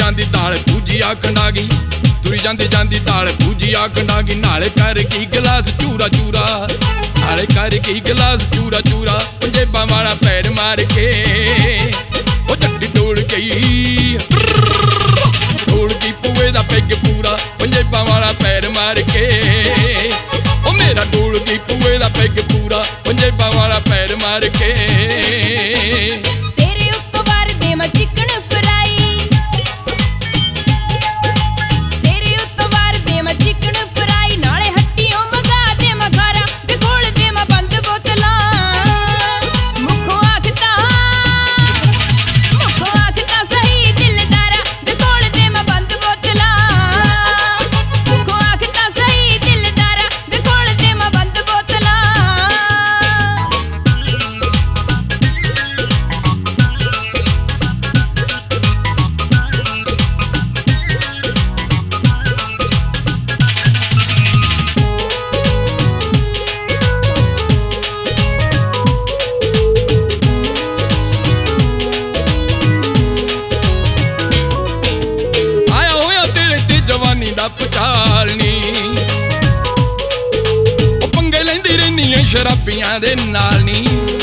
ਜਾਂਦੀ ਦਾਲ ਭੂਜੀਆ ਖੰਡਾਗੀ, ਤੁਰੀ ਜਾਂਦੀ ਜਾਂਦੀ ਦਾਲ ਭੂਜੀਆ ਖੰਡਾਗੀ। ਨਾਲੇ ਕਰ ਗਈ ਗਲਾਸ ਚੂਰਾ ਚੂਰਾ, ਨਾਲੇ ਕਰ ਗਈ ਗਲਾਸ ਚੂਰਾ ਚੂਰਾ। ਪੰਜੇਬਾਂ ਵਾਲਾ ਪੈਰ ਮਾਰ ਕੇ ਉਹ ਜੱਟੀ ਡੋਲ ਗਈ, ਡੋਲ ਗਈ ਪੂਏ ਦਾ ਪੈਗ ਪੂਰਾ। ਪੰਜੇਬਾਂ ਵਾਲਾ ਪੈਰ ਮਾਰ ਕੇ ਉਹ ਮੇਰਾ ਡੋਲ ਗਈ ਪੂਏ ਦਾ ਪੈਗ ਪੂਰਾ। ਪੰਜੇਬਾਂ ਵਾਲਾ ਪੈਰ ਮਾਰ ਕੇ ਤੇਰੇ ਉੱਤੋਂ ਵਾਰ ਦੇ ਮੈਂ ਚਿਕਨ ਫਰਾਈ, ਤੇਰੇ ਉੱਤੋਂ ਵਾਰ ਦੇ ਮੈਂ ਚਿਕਨ ਫਰਾਈ। ਨਾਲੇ ਹੱਟੀਆਂ ਮੰਗਾ ਦੇ ਮੈਂ ਖਾਰਾ, ਤੇ ਕੋਲ ਦੇ ਮੈਂ ਬੰਦ ਬੋਤਲਾਂ। ਮੁੱਖੋਂ ਆਖਤਾ ਸਹੀ ਦਿਲਦਾਰਾ, ਤੇ ਕੋਲ ਦੇ ਮੈਂ ਬੰਦ ਬੋਤਲਾਂ। ਮੁੱਖੋਂ ਆਖਤਾ ਸਹੀ ਦਿਲਦਾਰਾ, ਤੇ ਕੋਲ ਦੇ ਮੈਂ ਬੰਦ ਬੋਤਲਾਂ। ਜਵਾਨੀ ਦਾ ਪਚਾਲ ਨੀ, ਉਹ ਪੰਗੇ ਲੈਂਦੀ ਰਹਿਨੀ ਐ ਸ਼ਰਾਬੀਆਂ ਦੇ ਨਾਲ ਨੀ।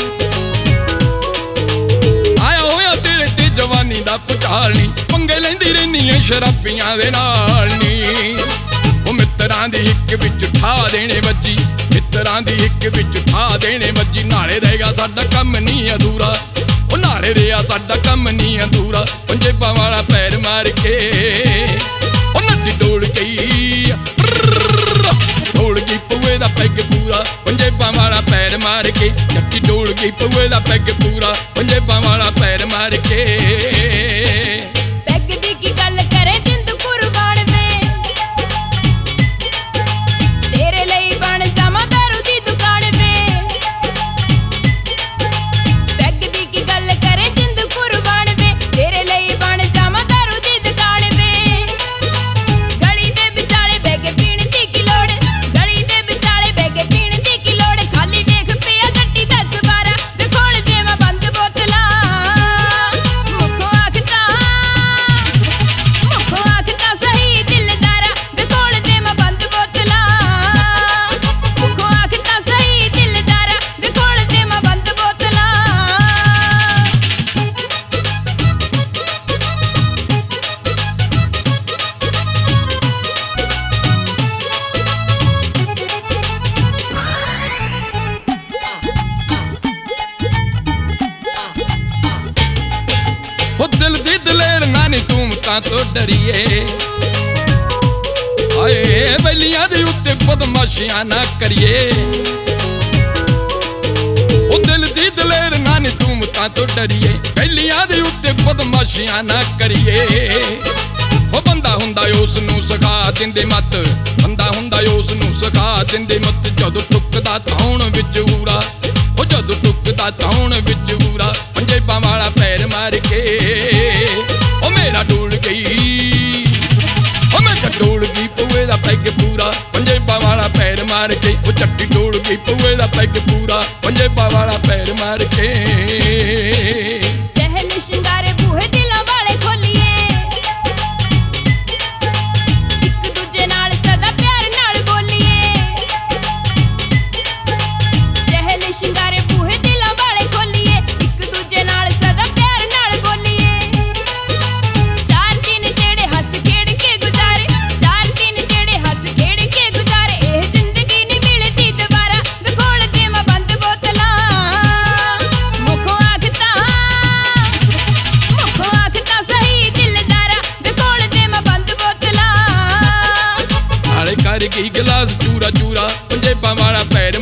ਆਇਆ ਹੋਇਆ ਤੇਰੇ ਤੇ ਜਵਾਨੀ ਦਾ ਪਚਾਲ ਨੀ, ਪੰਗੇ ਲੈਂਦੀ ਰਹਿਨੀ ਐ ਸ਼ਰਾਬੀਆਂ ਦੇ ਨਾਲ ਨੀ। ਉਹ ਮਿੱਤਰਾਂ ਦੀ ਇੱਕ ਵਿੱਚ ਠਾ ਦੇਣੇ ਵੱਜੀ, ਮਿੱਤਰਾਂ ਦੀ ਇੱਕ ਵਿੱਚ ਠਾ ਦੇਣੇ ਵੱਜੀ। ਨਾਲੇ ਰਹੇਗਾ ਸਾਡਾ ਕੰਮ ਨਹੀਂ ਅਧੂਰਾ, ਉਹ ਨਾਲੇ ਰਿਹਾ ਸਾਡਾ ਕੰਮ ਨਹੀਂ ਅਧੂਰਾ। ਪੰਜੇਬਾਂ ਵਾਲਾ ਪੈਰ ਮਾਰ ਕੇ ਉਹ ਨੱਡੀ ਡੋਲ ਗਈ, ਡੋਲ ਗਈ ਪੂਏ ਦਾ ਪੈਗ ਪੂਰਾ। ਪੰਜੇਬਾਂ ਵਾਲਾ ਪੈਰ ਮਾਰ ਕੇ ਨੱਡੀ ਡੋਲ ਗਈ ਪੂਏ ਦਾ ਪੈਗ ਪੂਰਾ। ਪੰਜੇਬਾਂ ਵਾਲਾ ਪੈਰ ਮਾਰ ਕੇ ਪੈਗ ਦੀ ਕੀ ਗੱਲ ਕਰੇ ਜਿੰਦ ਕੁਰਬਾਨ ਵੇ, ਤੇਰੇ ਲਈ ਬਣ ਜਾਵਾਂ ਦਾਰੂ ਦੀ ਦੁਕਾਨ ਵੇ। ਪੈਗ ਦੀ ਕੀ ਗੱਲ ਕਰੇ ਜਿੰਦ ਕੁਰਬਾਨ ਵੇ, ਤੇਰੇ ਲਈ ਬਣ ਜਾਵਾਂ ਦਾਰੂ ਦੀ ਦੁਕਾਨ ਵੇ। ਗਲੀ ਦੇ ਵਿਚਾਲੇ ਬਹਿ ਕੇ ਪੀਣ ਦੀ ਕੀ ਲੋੜ, ਗਲੀ ਦੇ ਵਿਚਾਲੇ ਬਹਿ ਕੇ ਪੀਣ ਦੀ ਕੀ ਲੋੜ। ਖਾਲੀ ਦੇਖ ਪਿਆ ਗੱਡੀ ਦਾ ਚੁਬਾਰਾ, ਵੇ ਖੋਲ ਦੇ ਮੈਂ ਬੰਦ ਬੋਤਲਾਂ। ਮੁੱਖੋਂ ਆਖਤਾ ਸਹੀ ਦਿਲਦਾਰਾ, ਵੇ ਖੋਲ ਦੇ ਮੈਂ ਬੰਦ ਬੋਤਲਾਂ। ਮੁੱਖੋਂ ਆਖਤਾ ਸਹੀ ਦਿਲਦਾਰਾ, ਵੇ ਖੋਲ ਦੇ ਮੈਂ ਬੰਦ ਬੋਤਲਾਂ। ਹੋ ਦਿਲ ਦੀ ਦਲੇਰ ਨਾਨੀ ਤੂੰ ਤਾਂ ਤੋਂ ਡਰੀਏ। ਆਏ ਬੈਲੀਆਂ ਦੇ ਉੱਤੇ ਬਦਮਾਸ਼ੀਆਂ ਨਾ ਕਰੀਏ। ਉਹ ਦਿਲ ਦੀ ਦਲੇਰ ਨਾਨੀ ਤੂੰ ਤਾਂ ਤੋਂ ਡਰੀਏ। ਬੈਲੀਆਂ ਦੇ ਉੱਤੇ ਬਦਮਾਸ਼ੀਆਂ ਨਾ ਕਰੀਏ। ਉਹ ਬੰਦਾ ਹੁੰਦਾ ਉਸ ਨੂੰ ਸਿਖਾ ਦਿੰਦੇ ਮੱਤ, ਬੰਦਾ ਹੁੰਦਾ ਉਸ ਨੂੰ ਸਿਖਾ ਦਿੰਦੇ ਮੱਤ। ਜਦੋਂ ਟੁੱਕਦਾ ਧੌਣ ਵਿੱਚ ਊਰਾ, ਉਹ ਜਦੋਂ ਟੁੱਕਦਾ ਧੌਣ ਵਿੱਚ ਊਰਾ। ਪੰਜੇਬਾਂ ਵਾਲਾ ਪੈਰ ਮਾਰ ਕੇ ਉਹ ਮੇਰਾ ਡੋਲ ਗਈ, ਉਹ ਮੈਂ ਡੋਲ ਗਈ ਪੂਏ ਦਾ ਪੈਗ ਪੂਰਾ। ਪੰਜੇਬਾਂ ਵਾਲਾ ਪੈਰ ਮਾਰ ਕੇ ਉਹ ਚੱਟੀ ਡੋਲ ਗਈ ਪੂਏ ਦਾ ਪੈਗ ਪੂਰਾ। ਪੰਜੇਬਾਂ ਵਾਲਾ ਪੈਰ ਮਾਰ ਕੇ ਚਹਿਲ ਸ਼ਿੰਗਾਰੇ ਬੂਹੇ ਦਿਲਾਂ ਵਾਲੇ ਖੋਲੀਏ, ਇੱਕ ਦੂਜੇ ਨਾਲ ਸਦਾ ਪਿਆਰ ਨਾਲ ਬੋਲੀਏ। ਚਹਿਲ ਸ਼ਿੰਗਾਰੇ ਬੂਹੇ ਦਿਲਾਂ ਵਾਲੇ ਖੋਲੀਏ, ਇੱਕ ਦੂਜੇ ਨਾਲ ਸਦਾ ਪਿਆਰ ਨਾਲ ਬੋਲੀਏ। ਚਾਰ ਦਿਨ ਜਿਹੜੇ ਹੱਸ ਖੇਡ ਕੇ ਗੁਜ਼ਾਰੇ, ਚਾਰ ਦਿਨ ਜਿਹੜੇ ਹੱਸ ਖੇਡ ਕੇ ਗੁਜ਼ਾਰੇ। ਇਹ ਜ਼ਿੰਦਗੀ ਨਹੀਂ ਮਿਲਦੀ ਦੁਬਾਰਾ, ਵੇ ਖੋਲ ਦੇ ਮੈਂ ਬੰਦ ਬੋਤਲਾਂ। ਮੁੱਖੋਂ ਆਖਤਾ ਸਹੀ ਦਿਲਦਾਰਾ, ਵੇ ਖੋਲ ਦੇ ਮੈਂ ਬੰਦ ਬੋਤਲਾਂ। ਨਾਲੇ ਕਰ ਗਈ ਗਲਾਸ ਚੂਰਾ ਚੂਰਾ। ਪੰਜੇਬਾਂ ਵਾਲਾ ਪੈਰ